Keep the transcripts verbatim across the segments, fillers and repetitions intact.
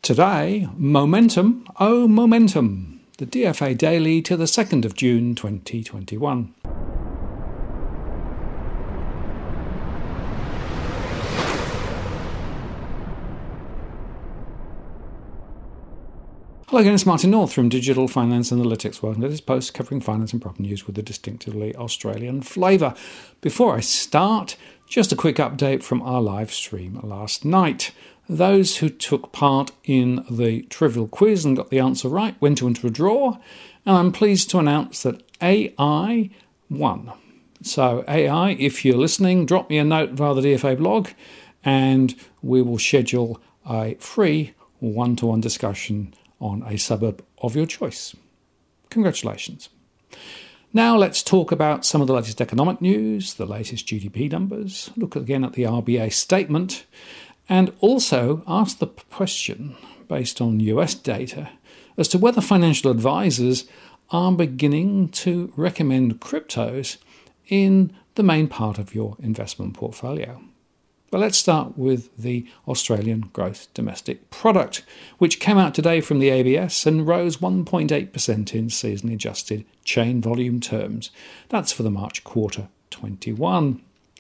Today, momentum, oh momentum, the D F A Daily to the second of June twenty twenty-one. Hello again, it's Martin North from Digital Finance Analytics. Welcome to this post covering finance and property news with a distinctively Australian flavour. Before I start, just a quick update from our live stream last night. Those who took part in the trivial quiz and got the answer right went into a draw, and I'm pleased to announce that A I won. So A I, if you're listening, drop me a note via the D F A blog, and we will schedule a free one-to-one discussion on a suburb of your choice. Congratulations. Now let's talk about some of the latest economic news, the latest G D P numbers, look again at the R B A statement, and also ask the question, based on U S data, as to whether financial advisors are beginning to recommend cryptos in the main part of your investment portfolio. But let's start with the Australian Gross Domestic Product, which came out today from the A B S and rose one point eight percent in seasonally adjusted chain volume terms. That's for the March quarter twenty-one.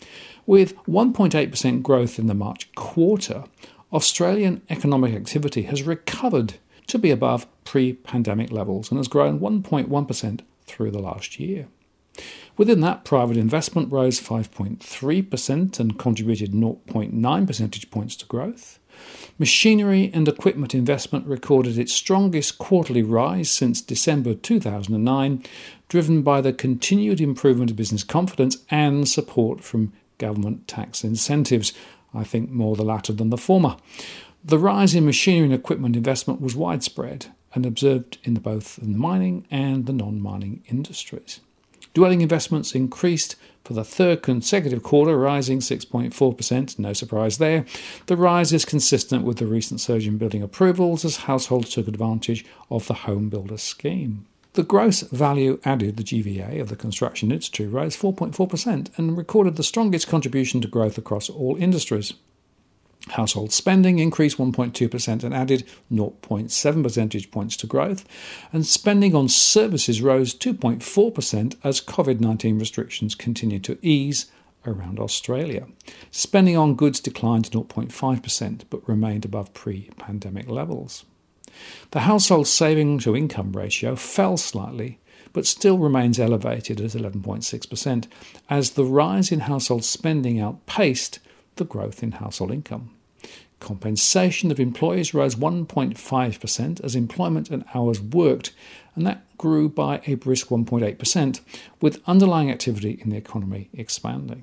With one point eight percent growth in the March quarter, Australian economic activity has recovered to be above pre-pandemic levels and has grown one point one percent through the last year. Within that, private investment rose five point three percent and contributed zero point nine percentage points to growth. Machinery and equipment investment recorded its strongest quarterly rise since December two thousand nine, driven by the continued improvement of business confidence and support from government tax incentives. I think more the latter than the former. The rise in machinery and equipment investment was widespread and observed in both the mining and the non-mining industries. Dwelling investments increased for the third consecutive quarter, rising six point four percent. No surprise there. The rise is consistent with the recent surge in building approvals as households took advantage of the Home Builder Scheme. The gross value added, the G V A, of the construction industry rose four point four percent and recorded the strongest contribution to growth across all industries. Household spending increased one point two percent and added zero point seven percentage points to growth, and spending on services rose two point four percent as COVID nineteen restrictions continued to ease around Australia. Spending on goods declined zero point five percent but remained above pre-pandemic levels. The household saving to income ratio fell slightly, but still remains elevated at eleven point six percent, as the rise in household spending outpaced the growth in household income. Compensation of employees rose one point five percent as employment and hours worked, and that grew by a brisk one point eight percent, with underlying activity in the economy expanding.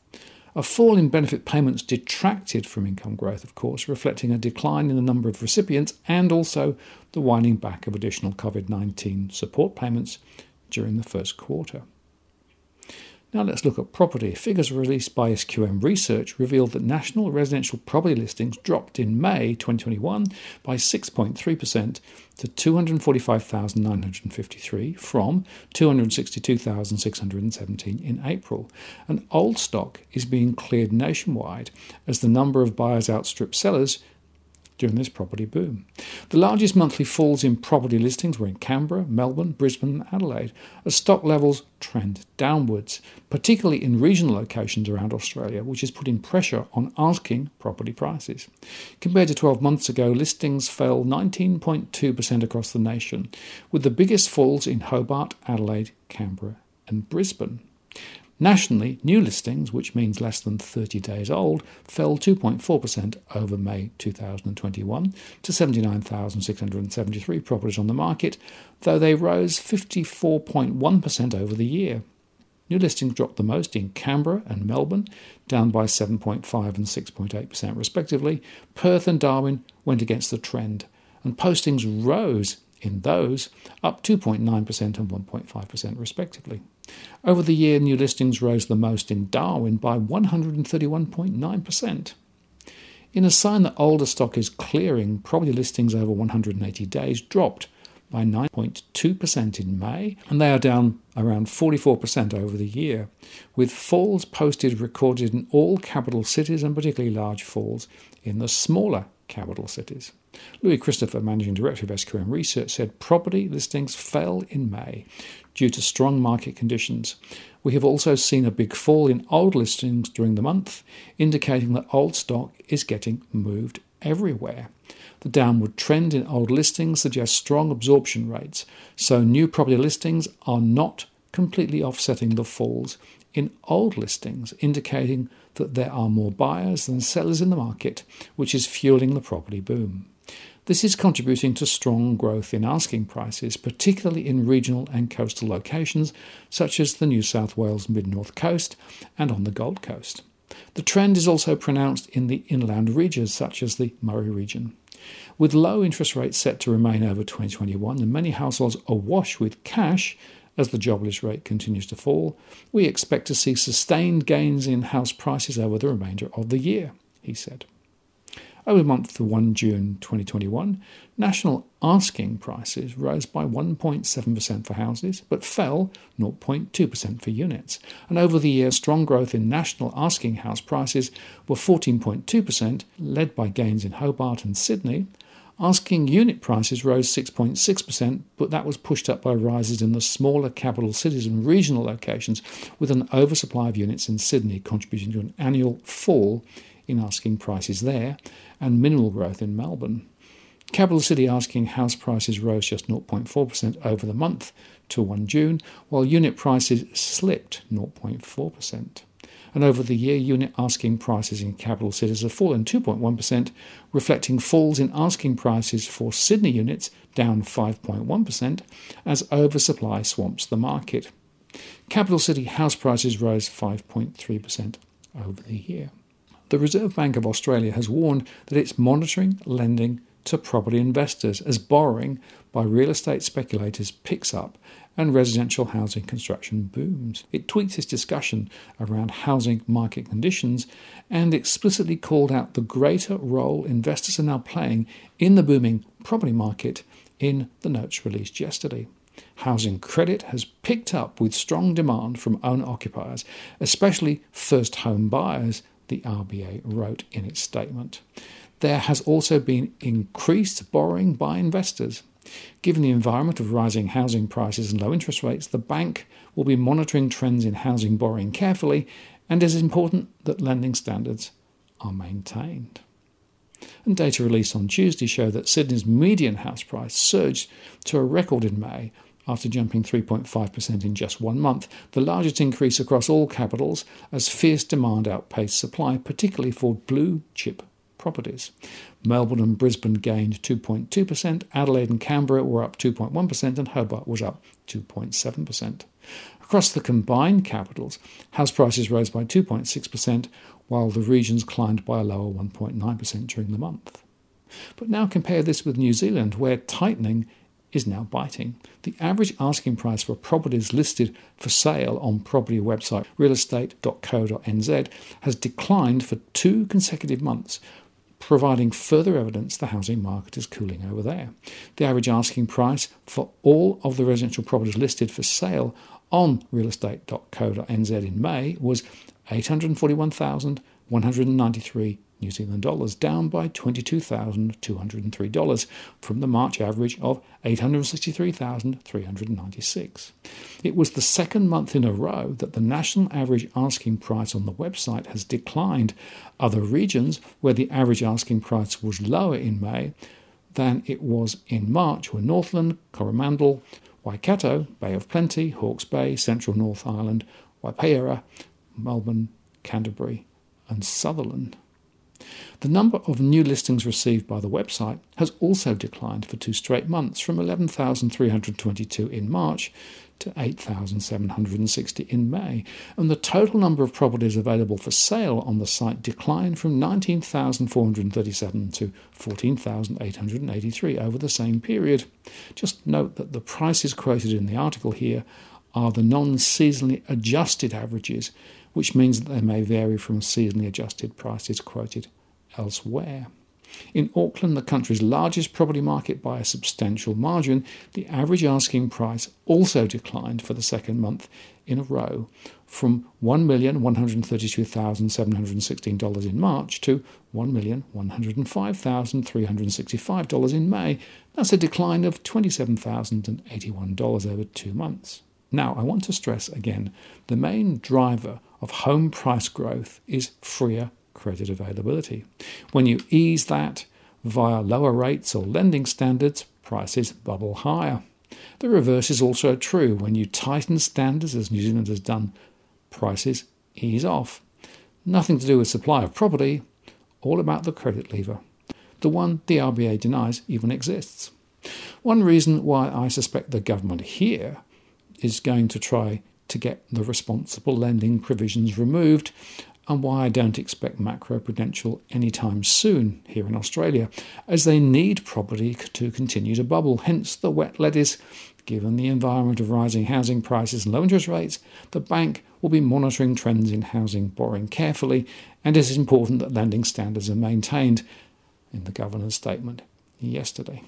A fall in benefit payments detracted from income growth, of course, reflecting a decline in the number of recipients and also the winding back of additional COVID nineteen support payments during the first quarter. Now let's look at property. Figures released by S Q M Research revealed that national residential property listings dropped in May twenty twenty-one by six point three percent to two hundred forty-five thousand nine hundred fifty-three from two hundred sixty-two thousand six hundred seventeen in April. And old stock is being cleared nationwide as the number of buyers outstrip sellers during this property boom. The largest monthly falls in property listings were in Canberra, Melbourne, Brisbane and Adelaide, as stock levels trend downwards, particularly in regional locations around Australia, which is putting pressure on asking property prices. Compared to twelve months ago, listings fell nineteen point two percent across the nation, with the biggest falls in Hobart, Adelaide, Canberra and Brisbane. Nationally, new listings, which means less than thirty days old, fell two point four percent over May two thousand twenty-one to seventy-nine thousand six hundred seventy-three properties on the market, though they rose fifty-four point one percent over the year. New listings dropped the most in Canberra and Melbourne, down by seven point five and six point eight percent respectively. Perth and Darwin went against the trend, and postings rose in those, up two point nine percent and one point five percent respectively. Over the year, new listings rose the most in Darwin by one hundred thirty-one point nine percent. In a sign that older stock is clearing, property listings over one hundred eighty days dropped by nine point two percent in May, and they are down around forty-four percent over the year, with falls posted recorded in all capital cities and particularly large falls in the smaller capital cities. Louis Christopher, Managing Director of S Q M Research, said property listings fell in May due to strong market conditions. We have also seen a big fall in old listings during the month, indicating that old stock is getting moved everywhere. The downward trend in old listings suggests strong absorption rates, so new property listings are not completely offsetting the falls in old listings, indicating that there are more buyers than sellers in the market, which is fueling the property boom. This is contributing to strong growth in asking prices, particularly in regional and coastal locations such as the New South Wales Mid-North Coast and on the Gold Coast. The trend is also pronounced in the inland regions such as the Murray region. With low interest rates set to remain over twenty twenty-one and many households awash with cash as the jobless rate continues to fall, we expect to see sustained gains in house prices over the remainder of the year, he said. Over the month of First of June twenty twenty-one, national asking prices rose by one point seven percent for houses, but fell zero point two percent for units. And over the year, strong growth in national asking house prices were fourteen point two percent, led by gains in Hobart and Sydney. Asking unit prices rose six point six percent, but that was pushed up by rises in the smaller capital cities and regional locations, with an oversupply of units in Sydney contributing to an annual fall in asking prices there, and minimal growth in Melbourne. Capital city asking house prices rose just zero point four percent over the month to First of June, while unit prices slipped zero point four percent. And over the year, unit asking prices in capital cities have fallen two point one percent, reflecting falls in asking prices for Sydney units, down five point one percent, as oversupply swamps the market. Capital city house prices rose five point three percent over the year. The Reserve Bank of Australia has warned that it's monitoring lending to property investors as borrowing by real estate speculators picks up and residential housing construction booms. It tweaked its discussion around housing market conditions and explicitly called out the greater role investors are now playing in the booming property market in the notes released yesterday. Housing credit has picked up with strong demand from owner-occupiers, especially first home buyers, the R B A wrote in its statement. There has also been increased borrowing by investors. Given the environment of rising housing prices and low interest rates, the bank will be monitoring trends in housing borrowing carefully, and it is important that lending standards are maintained. And data released on Tuesday show that Sydney's median house price surged to a record in May after jumping three point five percent in just one month, the largest increase across all capitals as fierce demand outpaced supply, particularly for blue-chip properties. Melbourne and Brisbane gained two point two percent, Adelaide and Canberra were up two point one percent, and Hobart was up two point seven percent. Across the combined capitals, house prices rose by two point six percent, while the regions climbed by a lower one point nine percent during the month. But now compare this with New Zealand, where tightening is now biting. The average asking price for properties listed for sale on property website real estate dot co dot n z has declined for two consecutive months, providing further evidence the housing market is cooling over there. The average asking price for all of the residential properties listed for sale on real estate dot co dot n z in May was eight hundred forty-one thousand one hundred ninety-three New Zealand dollars, down by twenty-two thousand two hundred three dollars from the March average of eight hundred sixty-three thousand three hundred ninety-six. It was the second month in a row that the national average asking price on the website has declined. Other regions where the average asking price was lower in May than it was in March were Northland, Coromandel, Waikato, Bay of Plenty, Hawke's Bay, Central North Island, Waipaera, Melbourne, Canterbury and Sutherland. The number of new listings received by the website has also declined for two straight months, from eleven thousand three hundred twenty-two in March to eight thousand seven hundred sixty in May, and the total number of properties available for sale on the site declined from nineteen thousand four hundred thirty-seven to fourteen thousand eight hundred eighty-three over the same period. Just note that the prices quoted in the article here are the non-seasonally adjusted averages, which means that they may vary from seasonally adjusted prices quoted elsewhere. In Auckland, the country's largest property market by a substantial margin, the average asking price also declined for the second month in a row, from one million one hundred thirty-two thousand seven hundred sixteen dollars in March to one million one hundred five thousand three hundred sixty-five dollars in May. That's a decline of twenty-seven thousand eighty-one dollars over two months. Now, I want to stress again, the main driver of home price growth is freer credit availability. When you ease that via lower rates or lending standards, prices bubble higher. The reverse is also true. When you tighten standards, as New Zealand has done, prices ease off. Nothing to do with supply of property, all about the credit lever, the one the R B A denies even exists. One reason why I suspect the government here is going to try to get the responsible lending provisions removed, and why I don't expect macroprudential anytime soon here in Australia, as they need property to continue to bubble. Hence the wet lettuce. Given the environment of rising housing prices and low interest rates, the bank will be monitoring trends in housing borrowing carefully, and it is important that lending standards are maintained, in the governor's statement yesterday.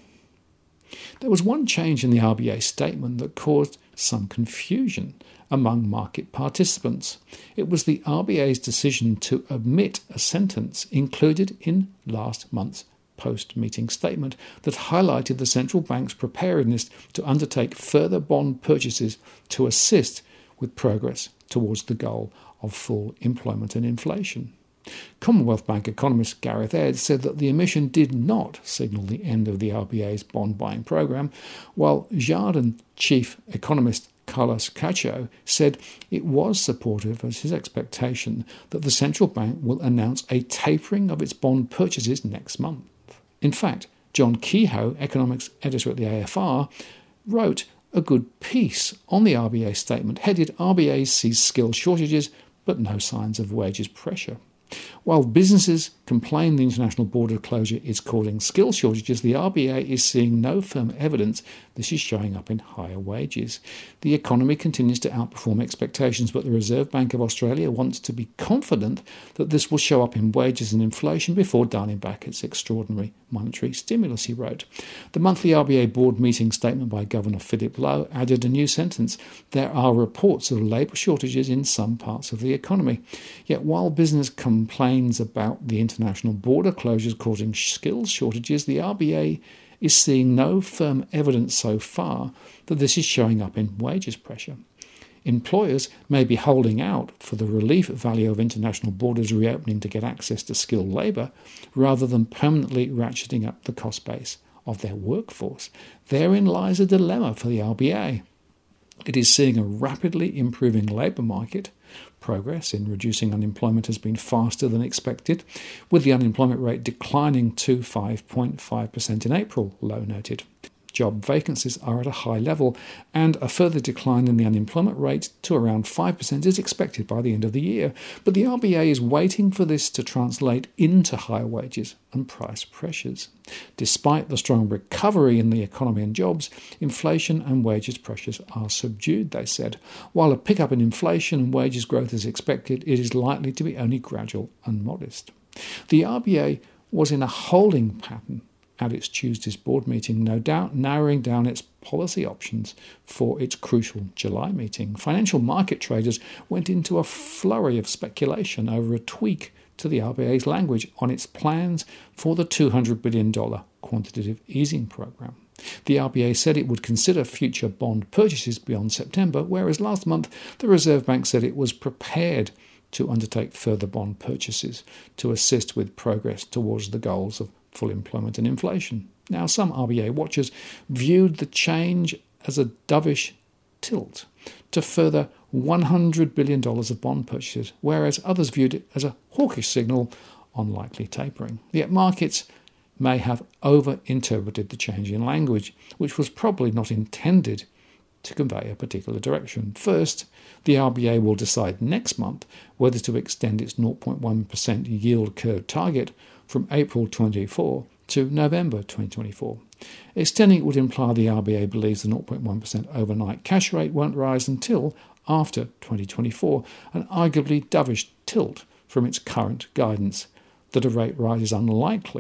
There was one change in the R B A statement that caused some confusion among market participants. It was the R B A's decision to omit a sentence included in last month's post-meeting statement that highlighted the central bank's preparedness to undertake further bond purchases to assist with progress towards the goal of full employment and inflation. Commonwealth Bank economist Gareth Aird said that the omission did not signal the end of the R B A's bond buying programme, while Jarden chief economist Carlos Cacho said it was supportive as his expectation that the central bank will announce a tapering of its bond purchases next month. In fact, John Kehoe, economics editor at the A F R, wrote a good piece on the R B A statement headed "R B A sees skill shortages but no signs of wages pressure." While businesses complain the international border closure is causing skill shortages, the R B A is seeing no firm evidence this is showing up in higher wages. The economy continues to outperform expectations, but the Reserve Bank of Australia wants to be confident that this will show up in wages and inflation before dialing back its extraordinary monetary stimulus, he wrote. The monthly R B A board meeting statement by Governor Philip Lowe added a new sentence: "There are reports of labour shortages in some parts of the economy." Yet while business complains about the international border closures causing skills shortages, the R B A is seeing no firm evidence so far that this is showing up in wages pressure. Employers may be holding out for the relief value of international borders reopening to get access to skilled labour, rather than permanently ratcheting up the cost base of their workforce. Therein lies a dilemma for the R B A. It is seeing a rapidly improving labour market. Progress in reducing unemployment has been faster than expected, with the unemployment rate declining to five point five percent in April, Lowe noted. Job vacancies are at a high level, and a further decline in the unemployment rate to around five percent is expected by the end of the year. But the R B A is waiting for this to translate into higher wages and price pressures. Despite the strong recovery in the economy and jobs, inflation and wages pressures are subdued, they said. While a pickup in inflation and wages growth is expected, it is likely to be only gradual and modest. The R B A was in a holding pattern at its Tuesday's board meeting, no doubt narrowing down its policy options for its crucial July meeting. Financial market traders went into a flurry of speculation over a tweak to the R B A's language on its plans for the two hundred billion dollars quantitative easing program. The R B A said it would consider future bond purchases beyond September, whereas last month the Reserve Bank said it was prepared to undertake further bond purchases to assist with progress towards the goals of full employment and inflation. Now, some R B A watchers viewed the change as a dovish tilt to further one hundred billion dollars of bond purchases, whereas others viewed it as a hawkish signal on likely tapering. Yet markets may have over-interpreted the change in language, which was probably not intended to convey a particular direction. First, the R B A will decide next month whether to extend its zero point one percent yield curve target from April twenty twenty-four to November twenty twenty-four. Extending it would imply the R B A believes the zero point one percent overnight cash rate won't rise until after twenty twenty-four, an arguably dovish tilt from its current guidance that a rate rise is unlikely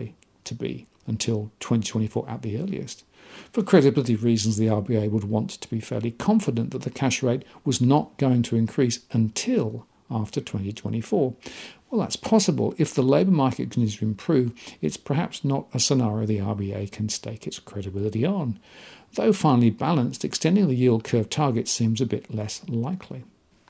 to be until twenty twenty-four at the earliest. For credibility reasons, the R B A would want to be fairly confident that the cash rate was not going to increase until after twenty twenty-four. Well, that's possible. If the labour market continues to improve, it's perhaps not a scenario the R B A can stake its credibility on. Though finely balanced, extending the yield curve target seems a bit less likely.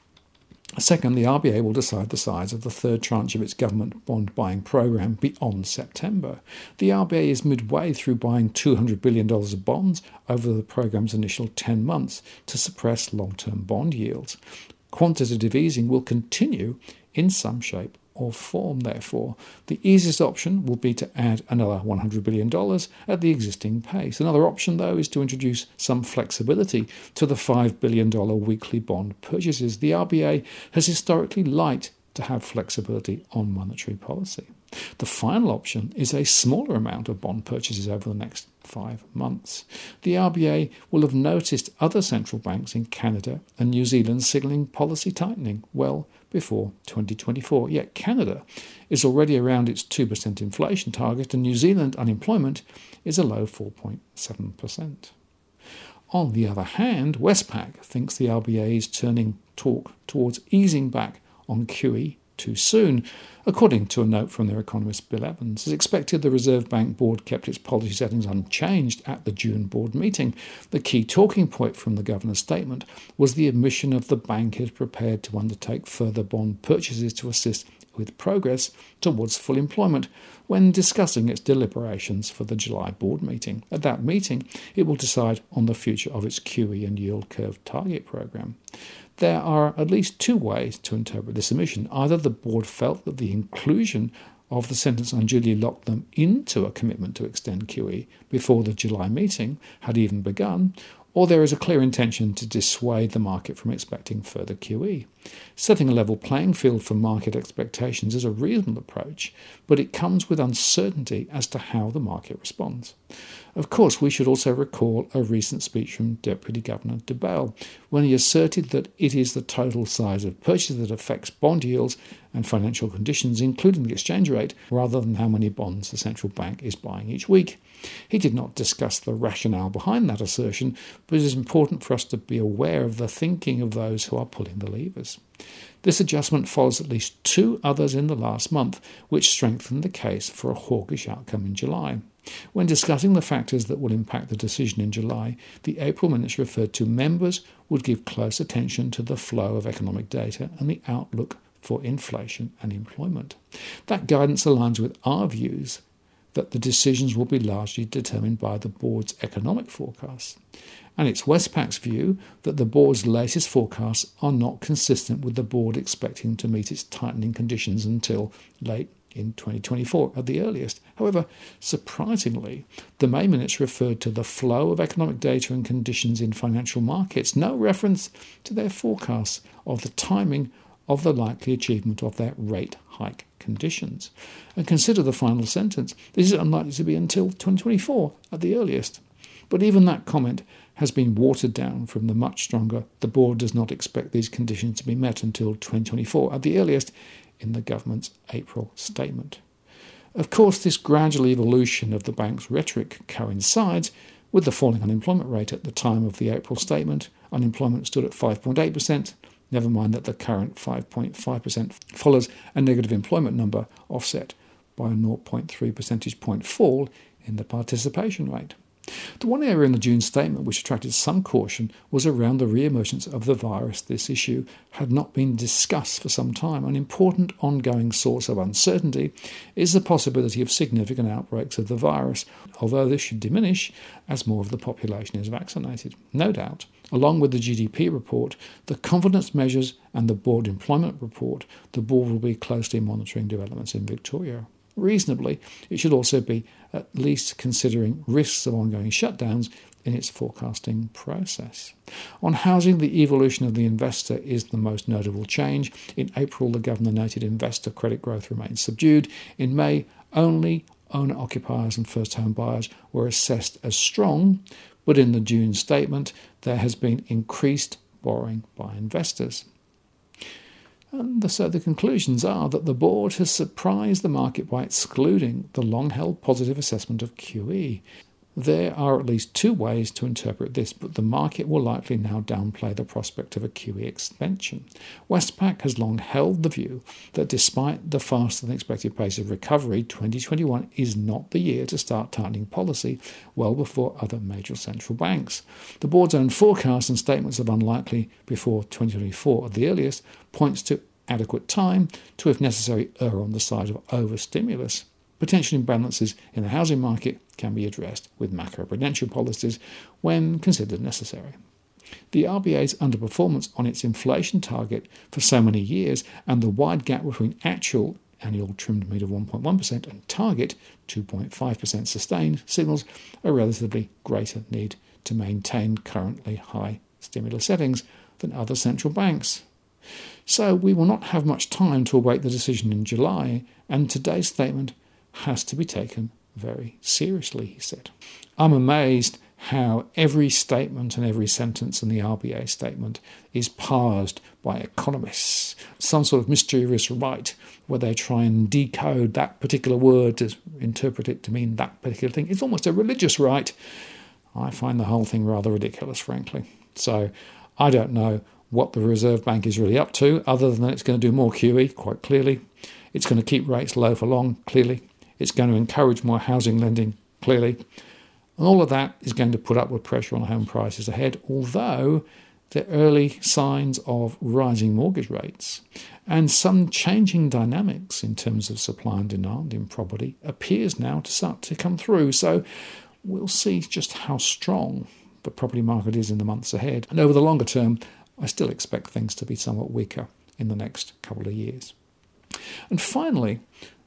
Second, the R B A will decide the size of the third tranche of its government bond buying programme beyond September. The R B A is midway through buying two hundred billion dollars of bonds over the programme's initial ten months to suppress long-term bond yields. Quantitative easing will continue in some shape or form, therefore. The easiest option will be to add another one hundred billion dollars at the existing pace. Another option, though, is to introduce some flexibility to the five billion dollars weekly bond purchases. The R B A has historically liked to have flexibility on monetary policy. The final option is a smaller amount of bond purchases over the next five months. The R B A will have noticed other central banks in Canada and New Zealand signalling policy tightening well before twenty twenty-four. Yet Canada is already around its two percent inflation target, and New Zealand unemployment is a low four point seven percent. On the other hand, Westpac thinks the R B A is turning talk towards easing back on Q E too soon. According to a note from their economist Bill Evans, as expected, the Reserve Bank Board kept its policy settings unchanged at the June board meeting. The key talking point from the governor's statement was the admission of the bank is prepared to undertake further bond purchases to assist with progress towards full employment when discussing its deliberations for the July board meeting. At that meeting, it will decide on the future of its Q E and yield curve target programme. There are at least two ways to interpret this admission. Either the board felt that the inclusion of the sentence unduly locked them into a commitment to extend Q E before the July meeting had even begun, or there is a clear intention to dissuade the market from expecting further Q E. Setting a level playing field for market expectations is a reasonable approach, but it comes with uncertainty as to how the market responds. Of course, we should also recall a recent speech from Deputy Governor de Bail, when he asserted that it is the total size of purchase that affects bond yields and financial conditions, including the exchange rate, rather than how many bonds the central bank is buying each week. He did not discuss the rationale behind that assertion, but it is important for us to be aware of the thinking of those who are pulling the levers. This adjustment follows at least two others in the last month, which strengthened the case for a hawkish outcome in July. When discussing the factors that will impact the decision in July, the April minutes referred to members would give close attention to the flow of economic data and the outlook for inflation and employment. That guidance aligns with our views that the decisions will be largely determined by the board's economic forecasts. And it's Westpac's view that the board's latest forecasts are not consistent with the board expecting to meet its tightening conditions until late in twenty twenty-four at the earliest. However, surprisingly, the May minutes referred to the flow of economic data and conditions in financial markets, no reference to their forecasts of the timing of the likely achievement of their rate hike conditions. And consider the final sentence. This is unlikely to be until twenty twenty-four at the earliest. But even that comment has been watered down from the much stronger the board does not expect these conditions to be met until twenty twenty-four at the earliest in the government's April statement. Of course, this gradual evolution of the bank's rhetoric coincides with the falling unemployment rate at the time of the April statement. Unemployment stood at five point eight percent. Never mind that the current five point five percent follows a negative employment number offset by a zero point three percentage point fall in the participation rate. The one area in the June statement which attracted some caution was around the re-emergence of the virus. This issue had not been discussed for some time. An important ongoing source of uncertainty is the possibility of significant outbreaks of the virus, although this should diminish as more of the population is vaccinated. No doubt, along with the G D P report, the confidence measures and the board employment report, the board will be closely monitoring developments in Victoria. Reasonably, it should also be at least considering risks of ongoing shutdowns in its forecasting process. On housing, the evolution of the investor is the most notable change. In April, the governor noted investor credit growth remains subdued. In May, only owner-occupiers and first-home buyers were assessed as strong, but in the June statement, there has been increased borrowing by investors. And the, so the conclusions are that the board has surprised the market by excluding the long-held positive assessment of Q E. There are at least two ways to interpret this, but the market will likely now downplay the prospect of a Q E expansion. Westpac has long held the view that despite the faster-than-expected pace of recovery, twenty twenty-one is not the year to start tightening policy well before other major central banks. The board's own forecasts and statements of unlikely before twenty twenty-four at the earliest points to adequate time to, if necessary, err on the side of overstimulus. Potential imbalances in the housing market can be addressed with macroprudential policies when considered necessary. The R B A's underperformance on its inflation target for so many years and the wide gap between actual annual trimmed mean of one point one percent and target two point five percent sustained signals a relatively greater need to maintain currently high stimulus settings than other central banks. So we will not have much time to await the decision in July, and today's statement has to be taken very seriously, he said. I'm amazed how every statement and every sentence in the R B A statement is parsed by economists, some sort of mysterious rite where they try and decode that particular word to interpret it to mean that particular thing. It's almost a religious rite. I find the whole thing rather ridiculous, frankly. So I don't know what the Reserve Bank is really up to, other than it's going to do more Q E, quite clearly. It's going to keep rates low for long, clearly. It's going to encourage more housing lending, clearly. And all of that is going to put upward pressure on home prices ahead, although the early signs of rising mortgage rates and some changing dynamics in terms of supply and demand in property appears now to start to come through. So we'll see just how strong the property market is in the months ahead. And over the longer term, I still expect things to be somewhat weaker in the next couple of years. And finally,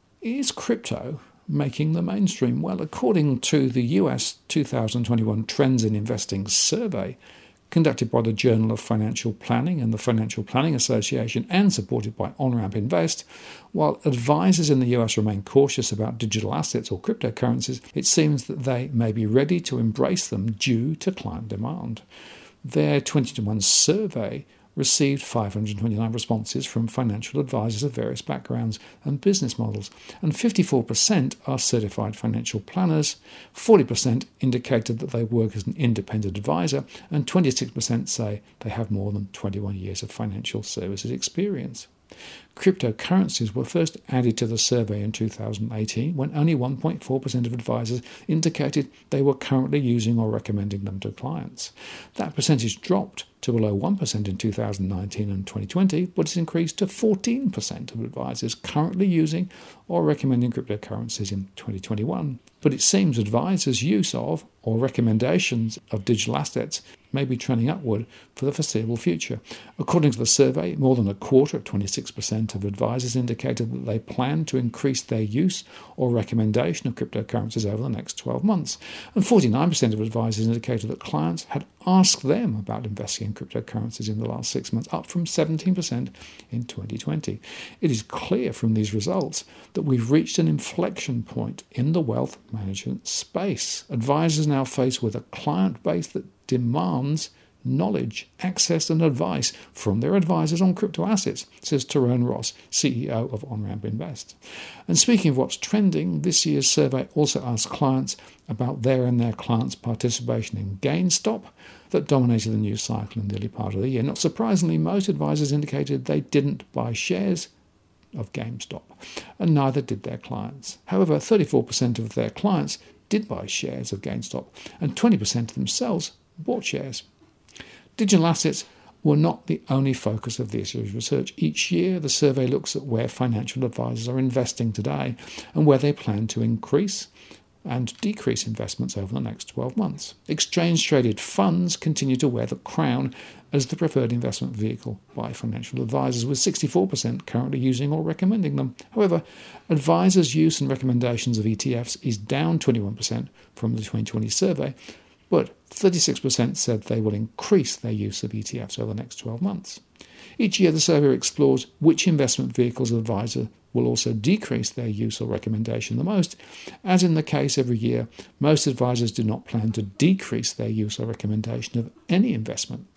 is crypto making the mainstream? Well, according to the U S two thousand twenty-one Trends in Investing survey, conducted by the Journal of Financial Planning and the Financial Planning Association and supported by OnRamp Invest, while advisors in the U S remain cautious about digital assets or cryptocurrencies, it seems that they may be ready to embrace them due to client demand. Their twenty twenty-one survey received five hundred twenty-nine responses from financial advisors of various backgrounds and business models, and fifty-four percent are certified financial planners, forty percent indicated that they work as an independent advisor, and twenty-six percent say they have more than twenty-one years of financial services experience. Cryptocurrencies were first added to the survey in two thousand eighteen when only one point four percent of advisors indicated they were currently using or recommending them to clients. That percentage dropped to below one percent in two thousand nineteen and twenty twenty, but it's increased to fourteen percent of advisors currently using or recommending cryptocurrencies in twenty twenty-one. But it seems advisors' use of or recommendations of digital assets may be trending upward for the foreseeable future. According to the survey, more than a quarter, twenty-six percent of advisors indicated that they plan to increase their use or recommendation of cryptocurrencies over the next twelve months. And forty-nine percent of advisors indicated that clients had asked them about investing in cryptocurrencies in the last six months, up from seventeen percent in twenty twenty. It is clear from these results that we've reached an inflection point in the wealth management space. Advisors now faced with a client base that demands knowledge, access and advice from their advisors on crypto assets, says Tyrone Ross, C E O of OnRamp Invest. And speaking of what's trending, this year's survey also asked clients about their and their clients' participation in GameStop that dominated the news cycle in the early part of the year. Not surprisingly, most advisors indicated they didn't buy shares of GameStop, and neither did their clients. However, thirty-four percent of their clients did buy shares of GameStop, and twenty percent themselves bought shares. Digital assets were not the only focus of this year's research. Each year, the survey looks at where financial advisors are investing today and where they plan to increase and decrease investments over the next twelve months. Exchange-traded funds continue to wear the crown as the preferred investment vehicle by financial advisors, with sixty-four percent currently using or recommending them. However, advisors' use and recommendations of E T Fs is down twenty-one percent from the twenty twenty survey, but thirty-six percent said they will increase their use of E T Fs over the next twelve months. Each year, the survey explores which investment vehicles advisors will also decrease their use or recommendation the most. As in the case every year, most advisors do not plan to decrease their use or recommendation of any investment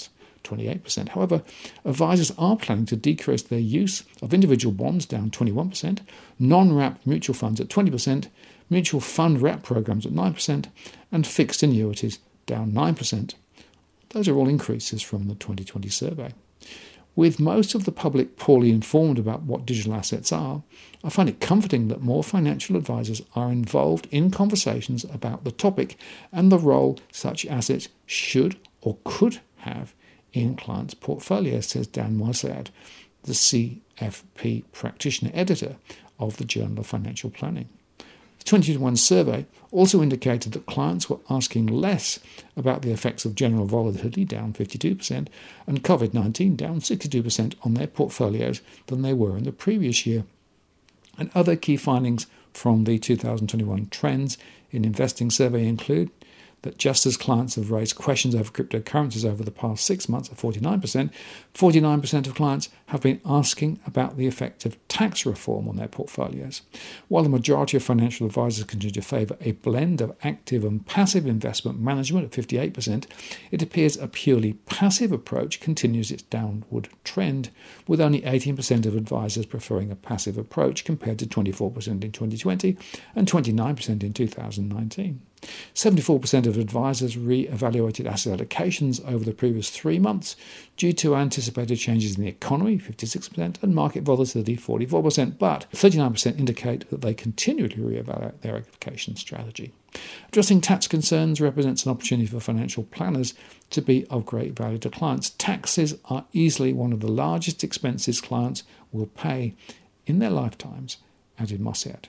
twenty-eight percent. However, advisors are planning to decrease their use of individual bonds, down twenty-one percent, non-wrapped mutual funds at twenty percent, mutual fund wrap programs at nine percent, and fixed annuities down nine percent. Those are all increases from the twenty twenty survey. With most of the public poorly informed about what digital assets are, I find it comforting that more financial advisors are involved in conversations about the topic and the role such assets should or could have in clients' portfolios, says Dan Moissad, the C F P practitioner editor of the Journal of Financial Planning. The twenty twenty-one survey also indicated that clients were asking less about the effects of general volatility, down fifty-two percent, and covid nineteen, down sixty-two percent on their portfolios than they were in the previous year. And other key findings from the two thousand twenty-one Trends in Investing survey include that just as clients have raised questions over cryptocurrencies over the past six months at forty-nine percent, forty-nine percent of clients have been asking about the effect of tax reform on their portfolios. While the majority of financial advisors continue to favour a blend of active and passive investment management at fifty-eight percent, it appears a purely passive approach continues its downward trend, with only eighteen percent of advisors preferring a passive approach compared to twenty-four percent in twenty twenty and twenty-nine percent in two thousand nineteen. seventy-four percent of advisors re-evaluated asset allocations over the previous three months due to anticipated changes in the economy, fifty-six percent, and market volatility, forty-four percent, but thirty-nine percent indicate that they continually re-evaluate their allocation strategy. Addressing tax concerns represents an opportunity for financial planners to be of great value to clients. Taxes are easily one of the largest expenses clients will pay in their lifetimes, added Mossad.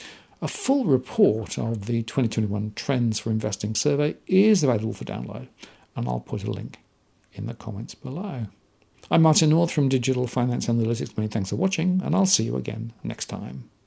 A full report of the twenty twenty-one Trends for Investing survey is available for download, and I'll put a link in the comments below. I'm Martin North from Digital Finance Analytics. Many thanks for watching, and I'll see you again next time.